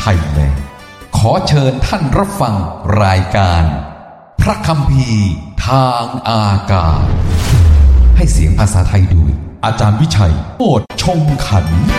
ยแลนด์ขอเชิญท่านรับฟังรายการพระคัมภีร์ทางอากาศให้เสียงภาษาไทยโดยอาจารย์วิชัยโอษฐ์ชงขันธ์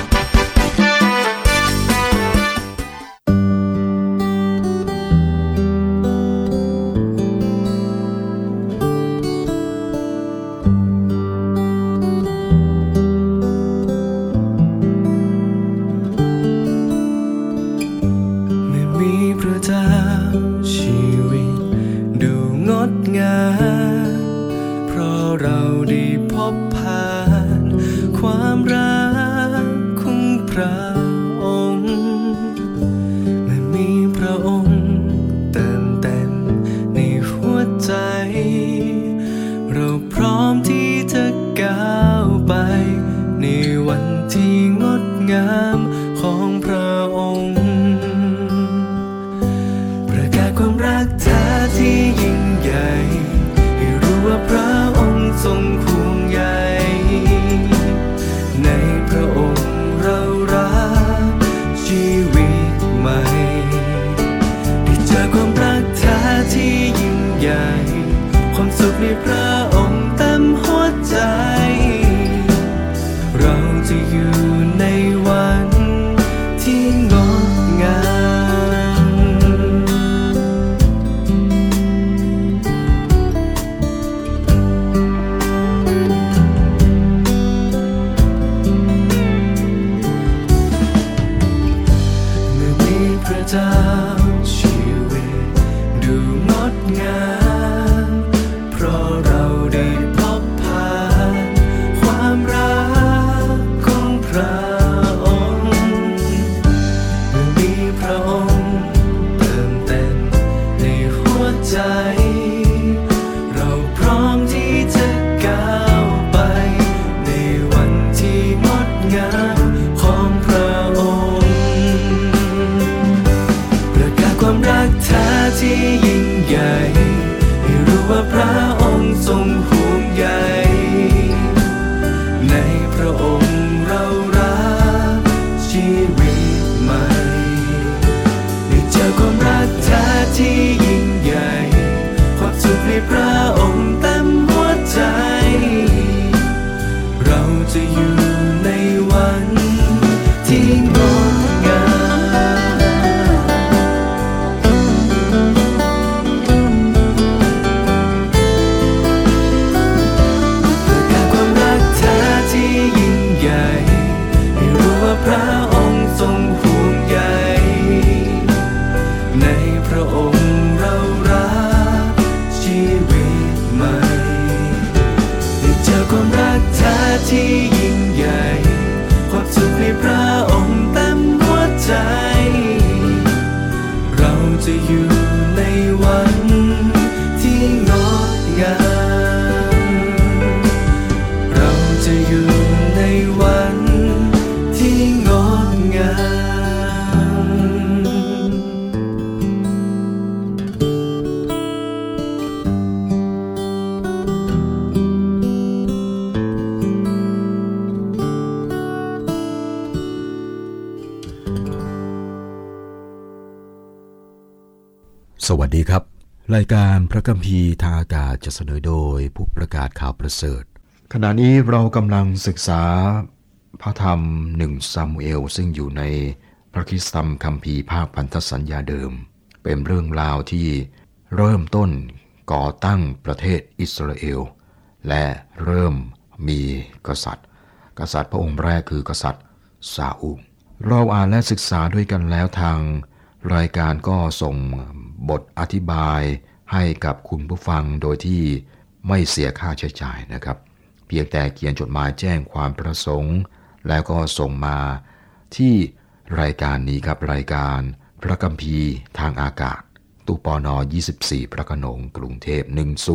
สวัสดีครับรายการพระคัมภีร์ทางอากาศจะเสนอโดยผู้ประกาศข่าวประเสริฐขณะนี้เรากำลังศึกษาพระธรรม1ซามูเอลซึ่งอยู่ในพระคริสตธรรมคัมภีร์ภาคพันธสัญญาเดิมเป็นเรื่องราวที่เริ่มต้นก่อตั้งประเทศอิสราเอลและเริ่มมีกษัตริย์พระองค์แรกคือกษัตริย์ซาอูลเราอ่านและศึกษาด้วยกันแล้วทางรายการก็ส่งบทอธิบายให้กับคุณผู้ฟังโดยที่ไม่เสียค่าใช้จ่ายนะครับเพียงแต่เขียนจดหมายแจ้งความประสงค์แล้วก็ส่งมาที่รายการนี้ครับรายการพระคัมภีร์ทางอากาศตู้ปน24พระโขนงกรุงเทพ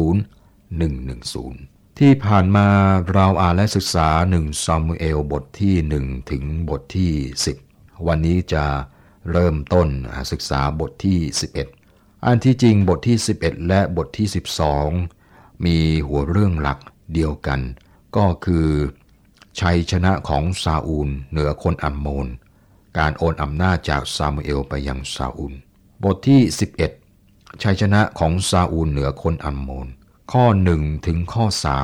10110ที่ผ่านมาเราอ่านและศึกษา1ซามูเอลบทที่1ถึงบทที่10วันนี้จะเริ่มต้นศึกษาบทที่11อันที่จริงบทที่11และบทที่12มีหัวเรื่องหลักเดียวกันก็คือชัยชนะของซาอูลเหนือคนอัมโมนการโอนอำนาจจากซามูเอลไปยังซาอูลบทที่11ชัยชนะของซาอูลเหนือคนอัมโมนข้อ1ถึงข้อ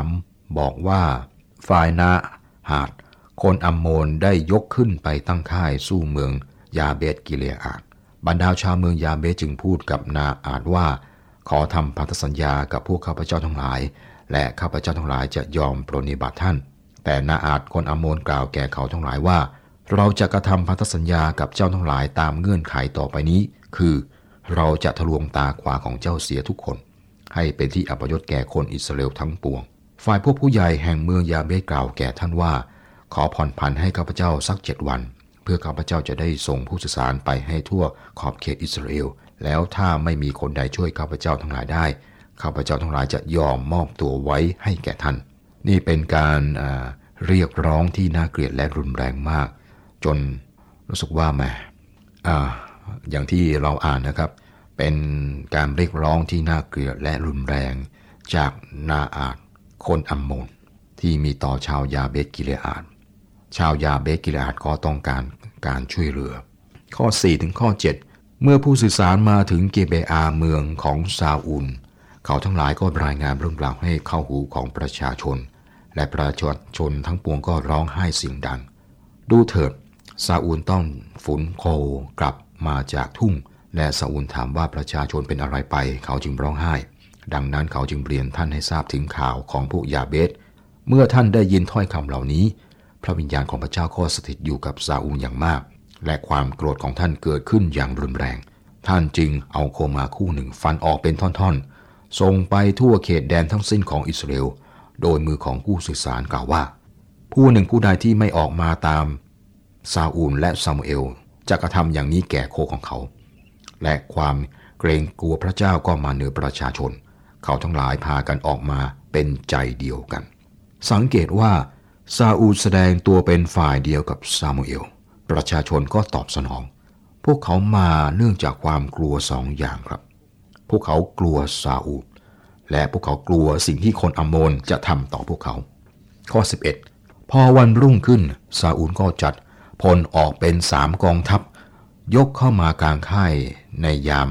3บอกว่าฝ่ายนาอาดคนอัมโมนได้ยกขึ้นไปตั้งค่ายสู้เมืองยาเบสกิเลอาดบรรดาชาวเมืองยาเบสจึงพูดกับนาอาดว่าขอทำพันธสัญญากับพวกข้าพเจ้าทั้งหลายและข้าพเจ้าทั้งหลายจะยอมปรนนิบัติท่านแต่นาอาดคนอัมโมนกล่าวแก่เขาทั้งหลายว่าเราจะกระทำพันธสัญญากับเจ้าทั้งหลายตามเงื่อนไขต่อไปนี้คือเราจะทะลวงตาขวาของเจ้าเสียทุกคนให้เป็นที่อัปยศแก่คนอิสราเอลทั้งปวงฝ่ายพวกผู้ใหญ่แห่งเมืองยาเบสกล่าวแก่ท่านว่าขอผ่อนผันให้ข้าพเจ้าสัก7 วันเพื่อข้าพเจ้าจะได้ส่งผู้สื่อสารไปให้ทั่วขอบเขตอิสราเอลแล้วถ้าไม่มีคนใดช่วยข้าพเจ้าทั้งหลายได้ข้าพเจ้าทั้งหลายจะยอมมอบตัวไว้ให้แก่ท่านนี่เป็นการเรียกร้องที่น่าเกลียดและรุนแรงมากจนรู้สึกว่าแหมอย่างที่เราอ่านนะครับเป็นการเรียกร้องที่น่าเกลียดและรุนแรงจากนาอาดคนอัมโมนที่มีต่อชาวยาเบสกิเลอาดชาวยาเบสกิเลอาดก็ต้องการช่วยเหลือข้อ4ถึงข้อ7เมื่อผู้สื่อสารมาถึงเกเบอาเมืองของซาอูลเขาทั้งหลายก็รายงานเรื่องราวให้เข้าหูของประชาชนและประชาชนทั้งปวงก็ร้องไห้เสียงดังดูเถิดซาอูลต้องฝูนโคกลับมาจากทุ่งและซาอูลถามว่าประชาชนเป็นอะไรไปเขาจึงร้องไห้ดังนั้นเขาจึงเรียนท่านให้ทราบถึงข่าวของพวกยาเบสเมื่อท่านได้ยินถ้อยคำเหล่านี้พระวิญญาณของพระเจ้าก็สถิตอยู่กับซาอูลอย่างมากและความโกรธของท่านเกิดขึ้นอย่างรุนแรงท่านจึงเอาโคมาคู่หนึ่งฟันออกเป็นท่อนๆส่งไปทั่วเขตแดนทั้งสิ้นของอิสราเอลโดยมือของผู้สื่อสารกล่าวว่าผู้หนึ่งผู้ใดที่ไม่ออกมาตามซาอูลและซามูเอลจะกระทำอย่างนี้แก่โคของเขาและความเกรงกลัวพระเจ้าก็มาเหนือประชาชนเขาทั้งหลายพากันออกมาเป็นใจเดียวกันสังเกตว่าซาอูลแสดงตัวเป็นฝ่ายเดียวกับซามูเอลประชาชนก็ตอบสนองพวกเขามาเนื่องจากความกลัว2 อย่างครับพวกเขากลัวซาอูลและพวกเขากลัวสิ่งที่คนอัมโมนจะทำต่อพวกเขาข้อ11พอวันรุ่งขึ้นซาอูลก็จัดพลออกเป็น3 กองทัพยกเข้ามากลางค่ายในยาม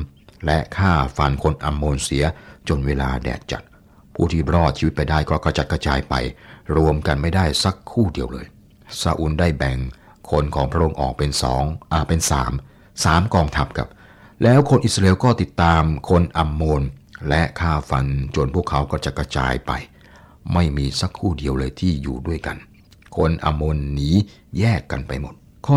3และฆ่าฟันคนอัมโมนเสียจนเวลาแดดจัดผู้ที่รอดชีวิตไปได้ก็กระจัดกระจายไปรวมกันไม่ได้สักคู่เดียวเลยซาอูลได้แบ่งคนของพระองค์ออกเป็น3 กองทัพครับแล้วคนอิสราเอลก็ติดตามคนอัมโมนและฆ่าฟันจนพวกเขาก็จะกระจายไปไม่มีสักคู่เดียวเลยที่อยู่ด้วยกันคนอัมโมนหนีแยกกันไปหมดข้อ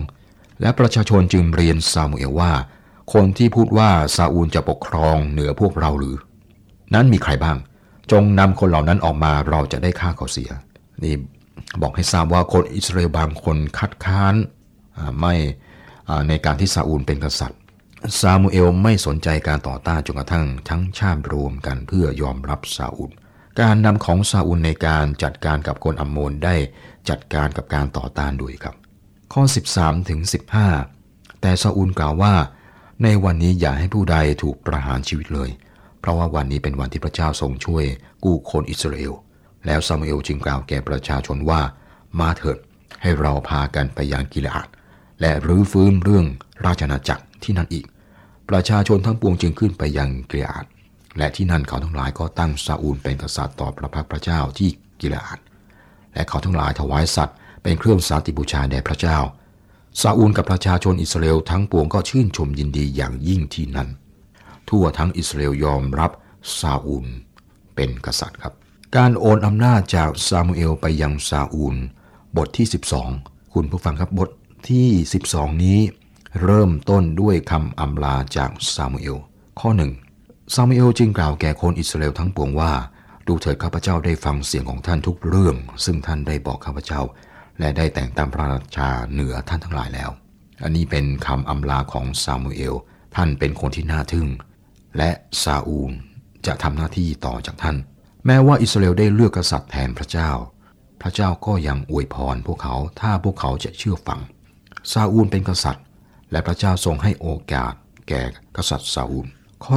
12และประชาชนจึงเรียนซามูเอลว่าคนที่พูดว่าซาอูลจะปกครองเหนือพวกเราหรือนั้นมีใครบ้างจงนำคนเหล่านั้นออกมาเราจะได้ฆ่าเขาเสียนี่บอกให้ทราบว่าคนอิสราเอลบางคนคัดค้านไม่ในการที่ซาอูลเป็นกษัตริย์ซามูเอลไม่สนใจการต่อต้านจนกระทั่งทั้งชาติรวมกันเพื่อยอมรับซาอูลการนำของซาอูลในการจัดการกับคนอัมโมนได้จัดการกับการต่อต้านด้วยครับข้อ13ถึง15แต่ซาอูลกล่าวว่าในวันนี้อย่าให้ผู้ใดถูกประหารชีวิตเลยเพราะว่าวันนี้เป็นวันที่พระเจ้าทรงช่วยกู้คนอิสราเอลแล้วซามูเอลจึงกล่าวแก่ประชาชนว่ามาเถิดให้เราพากันไปยังกิเลอาดและรื้อฟื้นเรื่องราชอาณาจักรที่นั่นอีกประชาชนทั้งปวงจึงขึ้นไปยังกิเลอาดและที่นั่นเขาทั้งหลายก็ตั้งซาอูลเป็นกษัตริย์ต่อพระพักพระเจ้าที่กิเลอาดและเขาทั้งหลายถวายสัตว์เป็นเครื่องสาติบูชาแด่พระเจ้าซาอูลกับประชาชนอิสราเอลทั้งปวงก็ชื่นชมยินดีอย่างยิ่งที่นั่นทั่วทั้งอิสราเอลยอมรับซาอูลเป็นกษัตริย์ครับการโอนอำนาจจากซามูเอลไปยังซาอูลบทที่12คุณผู้ฟังครับบทที่12นี้เริ่มต้นด้วยคำอำลาจากซามูเอลข้อ1ซามูเอลจึงกล่าวแก่คนอิสราเอลทั้งปวงว่าดูเถิดข้าพเจ้าได้ฟังเสียงของท่านทุกเรื่องซึ่งท่านได้บอกข้าพเจ้าและได้แต่งตั้งพระราชาเหนือท่านทั้งหลายแล้วอันนี้เป็นคำอำลาของซามูเอลท่านเป็นคนที่น่าทึ่งและซาอูลจะทำหน้าที่ต่อจากท่านแม้ว่าอิสราเอลได้เลือกกษัตริย์แทนพระเจ้าพระเจ้าก็ยังอวยพรพวกเขาถ้าพวกเขาจะเชื่อฟังซาอูลเป็นกษัตริย์และพระเจ้าทรงให้โอกาสแก่กษัตริย์ซาอูลข้อ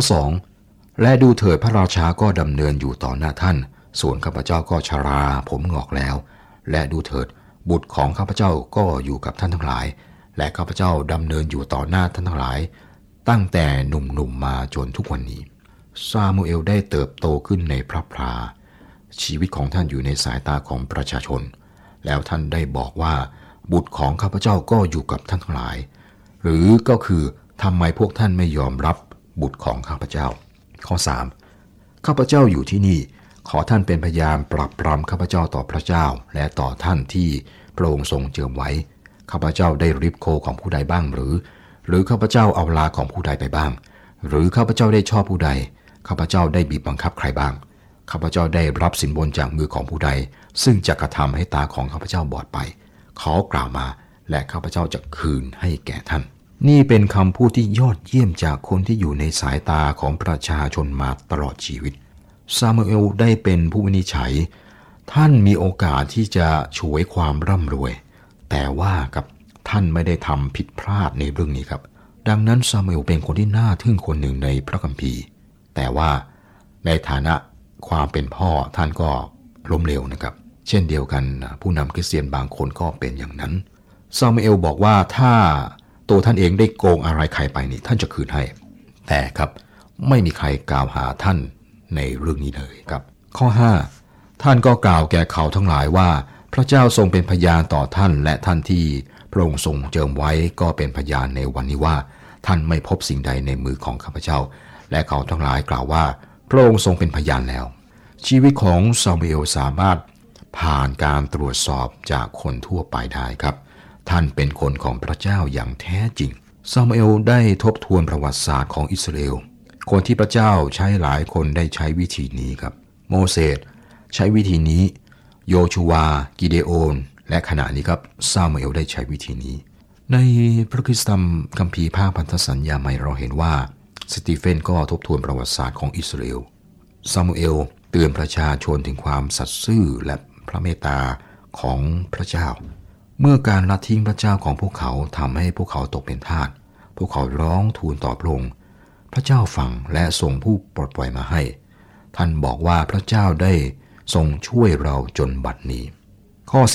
2และดูเถิดพระราชาก็ดำเนินอยู่ต่อหน้าท่านส่วนข้าพเจ้าก็ชราผมงอกแล้วและดูเถิดบุตรของข้าพเจ้าก็อยู่กับท่านทั้งหลายและข้าพเจ้าดำเนินอยู่ต่อหน้าท่านทั้งหลายตั้งแต่หนุ่มๆมาจนทุกวันนี้ซามูเอลได้เติบโตขึ้นในพระพราชีวิตของท่านอยู่ในสายตาของประชาชนแล้วท่านได้บอกว่าบุตรของข้าพเจ้าก็อยู่กับท่านทั้งหลายหรือก็คือทำไมพวกท่านไม่ยอมรับบุตรของข้าพเจ้าข้อ 3 ข้าพเจ้าอยู่ที่นี่ขอท่านเป็นพยานปรับปรำข้าพเจ้าต่อพระเจ้าและต่อท่านที่พระองค์ทรงเจิมไว้ข้าพเจ้าได้ริบโคของผู้ใดบ้างหรือข้าพเจ้าเอาลาของผู้ใดไปบ้างหรือข้าพเจ้าได้ชอบผู้ใดข้าพเจ้าได้บีบบังคับใครบ้างข้าพเจ้าได้รับสินบนจากมือของผู้ใดซึ่งจะกระทำให้ตาของข้าพเจ้าบอดไปขอกล่าวมาและข้าพเจ้าจะคืนให้แก่ท่านนี่เป็นคำพูดที่ยอดเยี่ยมจากคนที่อยู่ในสายตาของประชาชนมาตลอดชีวิตซามูเอลได้เป็นผู้วินิจฉัยท่านมีโอกาสที่จะฉวยความร่ำรวยแต่ว่ากับท่านไม่ได้ทำผิดพลาดในเรื่องนี้ครับดังนั้นซามูเอลเป็นคนที่น่าทึ่งคนหนึ่งในพระคัมภีร์แต่ว่าในฐานะความเป็นพ่อท่านก็ล้มเหลวนะครับเช่นเดียวกันผู้นำคริสเตียนบางคนก็เป็นอย่างนั้นซามูเอลบอกว่าถ้าตัวท่านเองได้โกงอะไรใครไปนี่ท่านจะคืนให้แต่ครับไม่มีใครกล่าวหาท่านในเรื่องนี้เลยครับข้อ 5ท่านก็กล่าวแก่เขาทั้งหลายว่าพระเจ้าทรงเป็นพยานต่อท่านและท่านที่พระองค์ทรงเจิมไว้ก็เป็นพยานในวันนี้ว่าท่านไม่พบสิ่งใดในมือของข้าพเจ้าและเขาทั้งหลายกล่าวว่าพระองค์ทรงเป็นพยานแล้วชีวิตของซามูเอลสามารถผ่านการตรวจสอบจากคนทั่วไปได้ครับท่านเป็นคนของพระเจ้าอย่างแท้จริงซามูเอลได้ทบทวนประวัติศาสตร์ของอิสราเอลคนที่พระเจ้าใช้หลายคนได้ใช้วิธีนี้ครับโมเสสใช้วิธีนี้โยชูวากิเดโอนและขณะนี้ครับซามูเอลได้ใช้วิธีนี้ในพระคริสตธรรมคัมภีร์ภาคพันธสัญญาใหม่เราเห็นว่าสตีเฟนก็ทบทวนประวัติศาสตร์ของอิสราเอลซามูเอลเตือนประชาชนถึงความสัตย์ซื่อและพระเมตตาของพระเจ้าเมื่อการละทิ้งพระเจ้าของพวกเขาทำให้พวกเขาตกเป็นทาสพวกเขาร้องทูลต่อพระองค์พระเจ้าฟังและส่งผู้ปลดปล่อยมาให้ท่านบอกว่าพระเจ้าได้ทรงช่วยเราจนบัดนี้ข้อ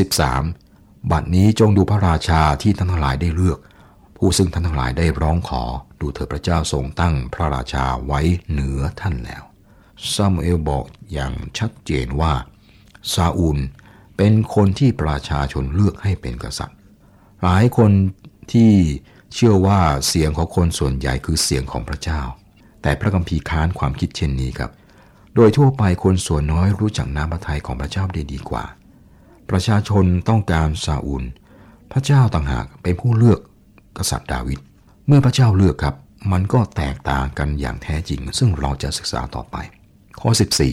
13บัดนี้จงดูพระราชาที่ท่านทั้งหลายได้เลือกผู้ซึ่งท่านทั้งหลายได้ร้องขอดูเถิดพระเจ้าทรงตั้งพระราชาไว้เหนือท่านแล้วซามูเอลบอกอย่างชัดเจนว่าซาอูลเป็นคนที่ประชาชนเลือกให้เป็นกษัตริย์หลายคนที่เชื่อว่าเสียงของคนส่วนใหญ่คือเสียงของพระเจ้าแต่พระคัมภีร์ค้านความคิดเช่นนี้ครับโดยทั่วไปคนส่วนน้อยรู้จักน้ำพระทัยของพระเจ้าได้ดีกว่าประชาชนต้องการซาอูลพระเจ้าต่างหากเป็นผู้เลือกกษัตริย์ดาวิดเมื่อพระเจ้าเลือกครับมันก็แตกต่างกันอย่างแท้จริงซึ่งเราจะศึกษาต่อไปข้อ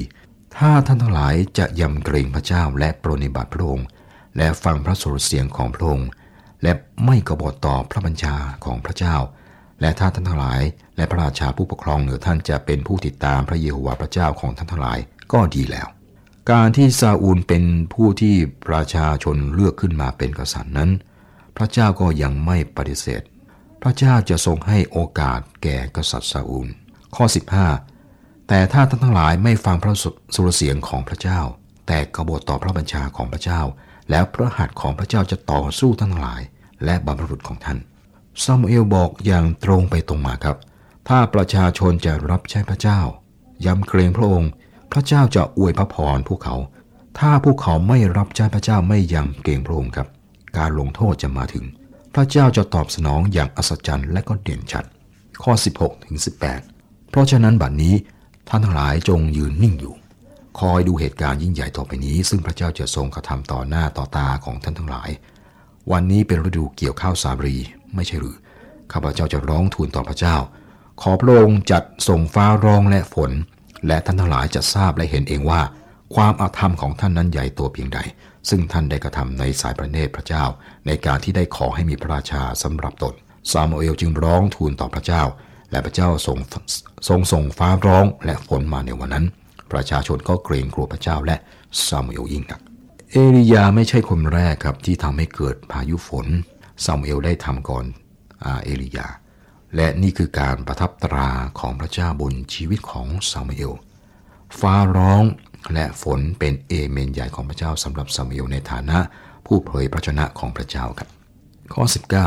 14ถ้าท่านทั้งหลายจะยำเกรงพระเจ้าและปรนนิบัติพระองค์และฟังพระสุรเสียงของพระองค์และไม่กบฏต่อพระบัญชาของพระเจ้าและถ้าท่านทั้งหลายและพระราชาผู้ปกครองเหนือท่านจะเป็นผู้ติดตามพระเยโฮวาห์พระเจ้าของท่านทั้งหลายก็ดีแล้วการที่ซาอูลเป็นผู้ที่ประชาชนเลือกขึ้นมาเป็นกษัตริย์นั้นพระเจ้าก็ยังไม่ปฏิเสธพระเจ้าจะทรงให้โอกาสแก่กษัตริย์ซาอูลข้อ 15แต่ถ้าท่านทั้งหลายไม่ฟังพระสุรเสียงของพระเจ้าแต่กบฏต่อพระบัญชาของพระเจ้าแล้วพระหัตถ์ของพระเจ้าจะต่อสู้ท่านทั้งหลายและบรรพบุรุษของท่านซามูเอลบอกอย่างตรงไปตรงมาครับถ้าประชาชนจะรับใช้พระเจ้ายำเกรงพระองค์พระเจ้าจะอวยพระพรพวกเขาถ้าพวกเขาไม่รับใช้พระเจ้าไม่ยำเกรงพระองค์ครับการลงโทษจะมาถึงพระเจ้าจะตอบสนองอย่างอัศจรรย์และก็เด่นชัดข้อ 16-18เพราะฉะนั้นบัดนี้ท่านทั้งหลายจงยืนนิ่งอยู่คอยดูเหตุการณ์ยิ่งใหญ่ต่อไปนี้ซึ่งพระเจ้าจะทรงกระทำต่อหน้าต่อตาของท่านทั้งหลายวันนี้เป็นฤดูเกี่ยวข้าวสาลีไม่ใช่หรือข้าพเจ้าจะร้องทูลต่อพระเจ้าขอพระองค์จัดส่งฟ้าร้องและฝนและท่านทั้งหลายจะทราบและเห็นเองว่าความอาธรรมของท่านนั้นใหญ่ตัวเพียงใดซึ่งท่านได้กระทำในสายพระเนตรพระเจ้าในการที่ได้ขอให้มีพระราชาสำหรับตนซามูเอลจึงร้องทูลต่อพระเจ้าและพระเจ้าทรงส่งฟ้าร้องและฝนมาในวันนั้นประชาชนก็เกรงกลัวพระเจ้าและซามูเอลยิ่งนักเอลียาไม่ใช่คนแรกครับที่ทำให้เกิดพายุฝนซามูเอลได้ทำก่อนเอลียาและนี่คือการประทับตราของพระเจ้าบนชีวิตของซามูเอลฟ้าร้องและฝนเป็นเอเมนใหญ่ของพระเจ้าสำหรับซามูเอลในฐานะผู้เผยพระชนะของพระเจ้าครับข้อ 19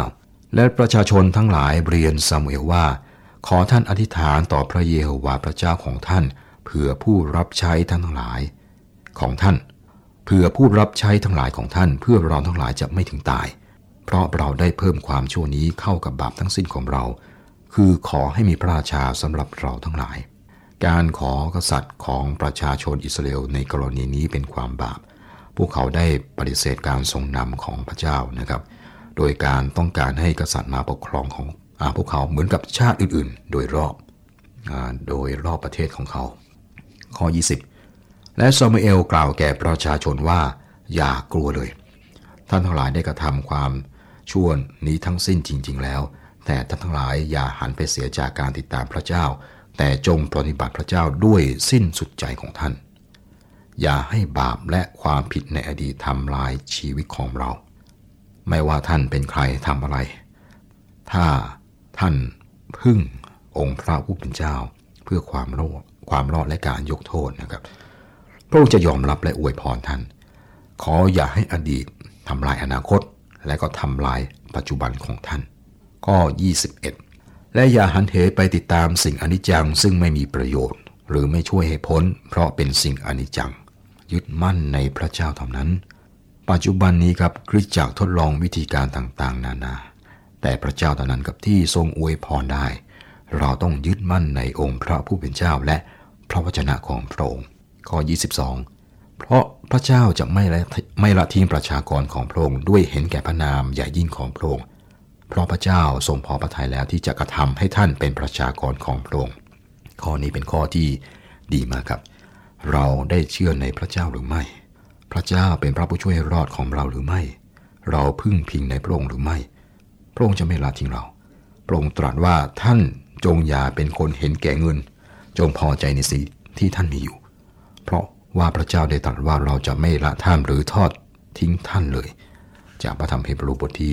และประชาชนทั้งหลายเรียนซามูเอลว่าขอท่านอธิษฐานต่อพระเยโฮวาห์พระเจ้าของท่านเพื่อผู้รับใช้ทั้งหลายของท่านเพื่อผู้รับใช้ทั้งหลายของท่านเพื่อเราทั้งหลายจะไม่ถึงตายเพราะเราได้เพิ่มความชั่วนี้เข้ากับบาปทั้งสิ้นของเราคือขอให้มีพระราชาสำหรับเราทั้งหลายการขอกษัตริย์ของประชาชนอิสราเอลในกรณีนี้เป็นความบาปพวกเขาได้ปฏิเสธการทรงนำของพระเจ้านะครับโดยการต้องการให้กษัตริย์มาปกครองของพวกเขาเหมือนกับชาติอื่นๆโดยรอบประเทศของเขาข้อ20และซามูเอลกล่าวแก่ประชาชนว่าอย่ากลัวเลยท่านทั้งหลายได้กระทำความชั่วนี้ทั้งสิ้นจริงๆแล้วแต่ท่านทั้งหลายอย่าหันไปเสียจากการติดตามพระเจ้าแต่จงปฏิบัติพระเจ้าด้วยสิ้นสุดใจของท่านอย่าให้บาปและความผิดในอดีตทำลายชีวิตของเราไม่ว่าท่านเป็นใครทำอะไรถ้าท่านพึ่งองค์พระผู้เป็นเจ้าเพื่อความรอดและการยกโทษนะครับพระองค์จะยอมรับและอวยพรท่านขออย่าให้อดีตทำลายอนาคตและก็ทำลายปัจจุบันของท่านข้อ21และอย่าหันเหไปติดตามสิ่งอนิจจังซึ่งไม่มีประโยชน์หรือไม่ช่วยให้พ้นเพราะเป็นสิ่งอนิจจังยึดมั่นในพระเจ้าเท่านั้นปัจจุบันนี้ครับคริสตจักรทดลองวิธีการต่างๆนานาแต่พระเจ้าเท่านั้นกับที่ทรงอวยพรได้เราต้องยึดมั่นในองค์พระผู้เป็นเจ้าและพระวจนะของพระองค์ข้อ22เพราะพระเจ้าจะไม่ละทิ้งประชากรของพระองค์ด้วยเห็นแก่พระนามใหญ่ยิ่งของพระองค์เพราะพระเจ้าทรงพอพระทัยแล้วที่จะกระทำให้ท่านเป็นประชากรของพระองค์ข้อนี้เป็นข้อที่ดีมากครับเราได้เชื่อในพระเจ้าหรือไม่พระเจ้าเป็นพระผู้ช่วยให้รอดของเราหรือไม่เราพึ่งพิงในพระองค์หรือไม่พระองค์จะไม่ละทิ้งเราพระองค์ตรัสว่าท่านจงอย่าเป็นคนเห็นแก่เงินจงพอใจในสิ่งที่ท่านมีอยู่เพราะว่าพระเจ้าได้ตรัสว่าเราจะไม่ละท่านหรือทอดทิ้งท่านเลยจากพระธรรมเฮบรูบทที่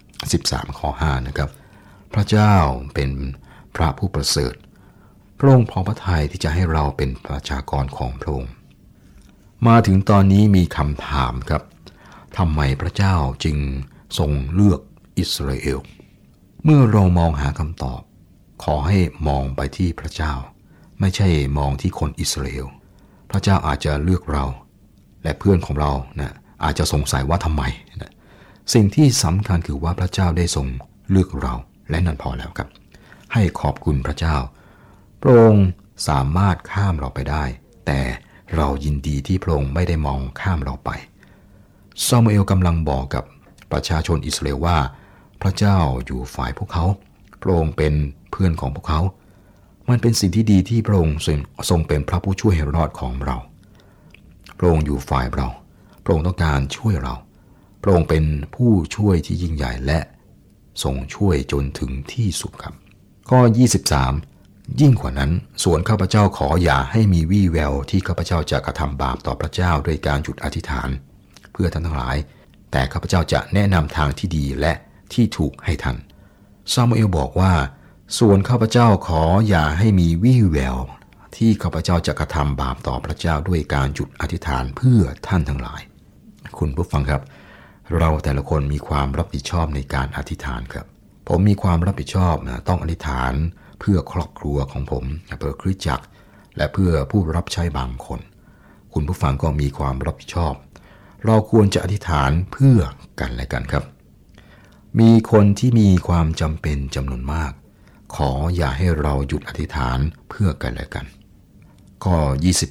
13ข้อ5นะครับพระเจ้าเป็นพระผู้ประเสริฐพระองค์พอพระทัยที่จะให้เราเป็นประชากรของพระองค์มาถึงตอนนี้มีคำถามครับทำไมพระเจ้าจึงทรงเลือกอิสราเอลเมื่อเรามองหาคำตอบขอให้มองไปที่พระเจ้าไม่ใช่มองที่คนอิสราเอลพระเจ้าอาจจะเลือกเราและเพื่อนของเรานะอาจจะสงสัยว่าทำไมนะสิ่งที่สำคัญคือว่าพระเจ้าได้ทรงเลือกเราและนั่นพอแล้วครับให้ขอบคุณพระเจ้าพระองค์สามารถข้ามเราไปได้แต่เรายินดีที่พระองค์ไม่ได้มองข้ามเราไปซามูเอลกำลังบอกกับประชาชนอิสราเอลว่าพระเจ้าอยู่ฝ่ายพวกเขาพระองค์เป็นเพื่อนของพวกเขามันเป็นสิ่งที่ดีที่พระองค์ทรงเป็นพระผู้ช่วยให้รอดของเราพระองค์อยู่ฝ่ายเราพระองค์ต้องการช่วยเราพระองค์เป็นผู้ช่วยที่ยิ่งใหญ่และทรงช่วยจนถึงที่สุดครับข้อ23ยิ่งกว่านั้นส่วนข้าพเจ้าขออย่าให้มีวี่แววที่ข้าพเจ้าจะกระทำบาปต่อพระเจ้าโดยการหยุดอธิษฐานเพื่อท่านทั้งหลายแต่ข้าพเจ้าจะแนะนำทางที่ดีและที่ถูกให้ท่านซามูเอลบอกว่าส่วนข้าพเจ้าขออย่าให้มีวี่แววที่ข้าพเจ้าจะกระทำบาปต่อพระเจ้าด้วยการหยุดอธิษฐานเพื่อท่านทั้งหลายคุณผู้ฟังครับเราแต่ละคนมีความรับผิดชอบในการอธิษฐานครับผมมีความรับผิดชอบต้องอธิษฐานเพื่อครอบครัวของผมเพื่อคริสตจักรและเพื่อผู้รับใช้บางคนคุณผู้ฟังก็มีความรับผิดชอบเราควรจะอธิษฐานเพื่อกันและกันครับมีคนที่มีความจำเป็นจำนวนมากขออย่าให้เราหยุดอธิษฐานเพื่อกันและกันข้อ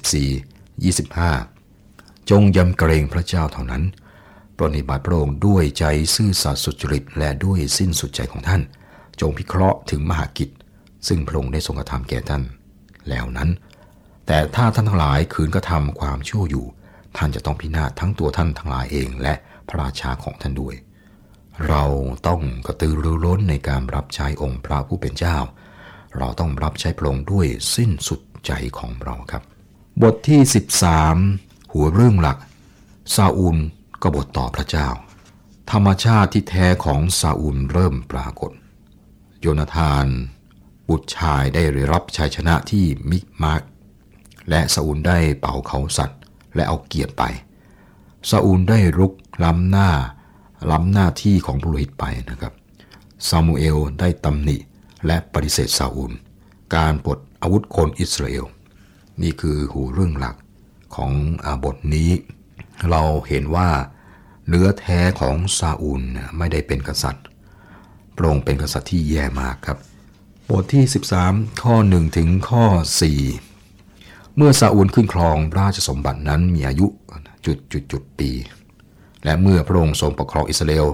24-25จงยำเกรงพระเจ้าเท่านั้นปฏิบัติพระองค์ด้วยใจซื่อสัตย์สุจริตและด้วยสิ้นสุดใจของท่านจงพิเคราะห์ถึงมหากิจซึ่งพระองค์ได้ทรงกระทำแก่ท่านแล้วนั้นแต่ถ้าท่านทั้งหลายขืนกระทำความชั่วอยู่ท่านจะต้องพินาศทั้งตัวท่านทั้งหลายเองและพระราชาของท่านด้วยเราต้องกระตือรือร้นในการรับใช้องค์พระผู้เป็นเจ้าเราต้องรับใช้พระองค์ด้วยสิ้นสุดใจของเราครับบทที่13หัวเรื่องหลักซาอูลกบฏต่อพระเจ้าธรรมชาติที่แท้ของซาอูลเริ่มปรากฏโยนาธานบุตรชายได้รับชัยชนะที่มิกมาร์กและซาอูลได้เป่าเขาสัตว์และเอาเกียรติไปซาอูลได้รุกล้ำหน้าที่ของปุโรหิตไปนะครับซามูเอลได้ตำหนิและปฏิเสธซาอูลการปลดอาวุธคนอิสราเอลนี่คือหูเรื่องหลักของบทนี้เราเห็นว่าเนื้อแท้ของซาอูลไม่ได้เป็นกษัตริย์พระองค์เป็นกษัตริย์ที่แย่มากครับบทที่13ข้อ1ถึงข้อ4เมื่อซาอูลขึ้นครองราชสมบัตินั้นมีอายุปีและเมื่อพระองค์ทรงปกครองอิสราเอล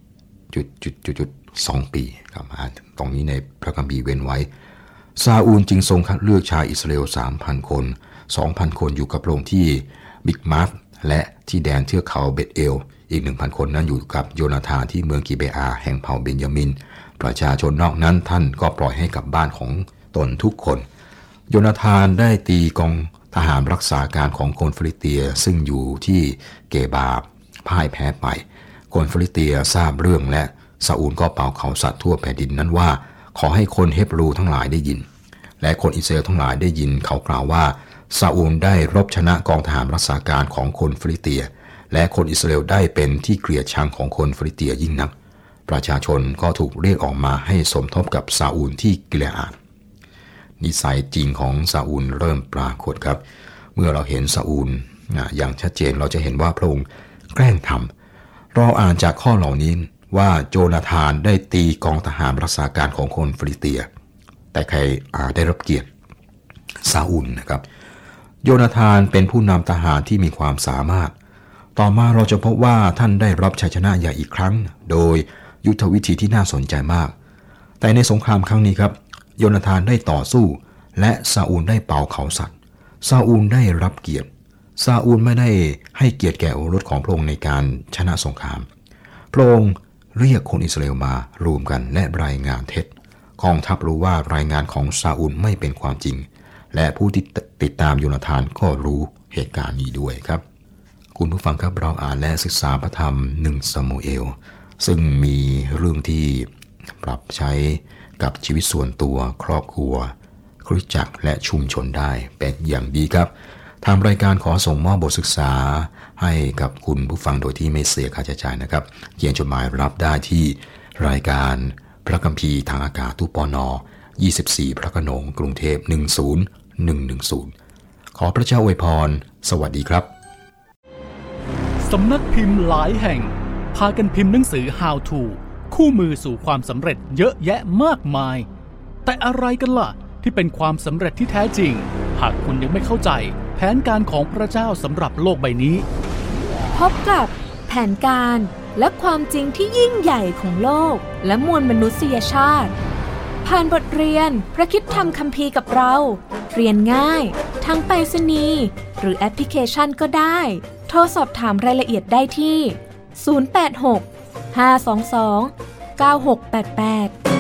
2 ปีครับตรงนี้ในพระคัมภีร์เว้นไว้ซาอูลจึงทรงคัดเลือกชายอิสราเอล 3,000 คน 2,000 คนอยู่กับพระองค์ที่บิกมัสและที่แดนเทือกเขาเบธเอลอีก 1,000 คนนั้นอยู่กับโยนาธานที่เมืองกิเบอาแห่งเผ่าเบนยามินประชาชนนอกนั้นท่านก็ปล่อยให้กลับบ้านของตนทุกคนโยนาธานได้ตีกองทหารรักษาการของคนฟิลิสเตียซึ่งอยู่ที่เกบาพ่ายแพ้ไปคนฟิลิสเตียทราบเรื่องและซาอูลก็เป่าเขาสัตว์ทั่วแผ่นดินนั้นว่าขอให้คนเฮบรูทั้งหลายได้ยินและคนอิสราเอลทั้งหลายได้ยินเขากล่าวว่าซาอูลได้รบชนะกองทหารรักษาการของคนฟิลิสเตียและคนอิสราเอลได้เป็นที่เกลียดชังของคนฟิลิสเตียยิ่งนักประชาชนก็ถูกเรียกออกมาให้สมทบกับซาอูลที่กิเลอาดนิสัยจริงของซาอูลเริ่มปรากฏครับเมื่อเราเห็นซาอูลอย่างชัดเจนเราจะเห็นว่าพระองค์แกล้งทำเราอ่านจากข้อเหล่านี้ว่าโจนาธานได้ตีกองทหารรักษาการของคนฟิลิสเตียแต่ใครได้รับเกียรติซาอูลนะครับโยนาธานเป็นผู้นำทหารที่มีความสามารถต่อมาเราจะพบว่าท่านได้รับชัยชนะใหญ่อีกครั้งโดยยุทธวิธีที่น่าสนใจมากแต่ในสงครามครั้งนี้ครับโยนาธานได้ต่อสู้และซาอูลได้เป่าเขาสัตว์ซาอูลได้รับเกียรติซาอูลไม่ได้ให้เกียรติแก่โอรสของพระองค์ในการชนะสงครามพระองค์เรียกคนอิสราเอลมารวมกันและรายงานเท็จกองทัพรู้ว่ารายงานของซาอูลไม่เป็นความจริงและผู้ที่ติดตามโยนาธานก็รู้เหตุการณ์นี้ด้วยครับคุณผู้ฟังครับเราอ่านและศึกษาพระธรรม1ซามูเอลซึ่งมีเรื่องที่ปรับใช้กับชีวิตส่วนตัวครอบครัวคริสตจักรและชุมชนได้เป็นอย่างดีครับทางรายการขอส่งมอบบทศึกษาให้กับคุณผู้ฟังโดยที่ไม่เสียค่าใช้จ่ายนะครับเขียนจดหมายรับได้ที่รายการพระคัมภีร์ทางอากาศตู้ปน24พระโขนงกรุงเทพ10110ขอพระเจ้าอวยพรสวัสดีครับสำนักพิมพ์หลายแห่งพากันพิมพ์หนังสือ How to คู่มือสู่ความสำเร็จเยอะแยะมากมายแต่อะไรกันล่ะที่เป็นความสำเร็จที่แท้จริงหากคุณยังไม่เข้าใจแผนการของพระเจ้าสำหรับโลกใบนี้พบกับแผนการและความจริงที่ยิ่งใหญ่ของโลกและมวลมนุษยชาติผ่านบทเรียนพระคริสตธรรมคัมภีร์กับเราเรียนง่ายทั้งไปรษณีย์หรือแอปพลิเคชันก็ได้โทรสอบถามรายละเอียดได้ที่086 522 9688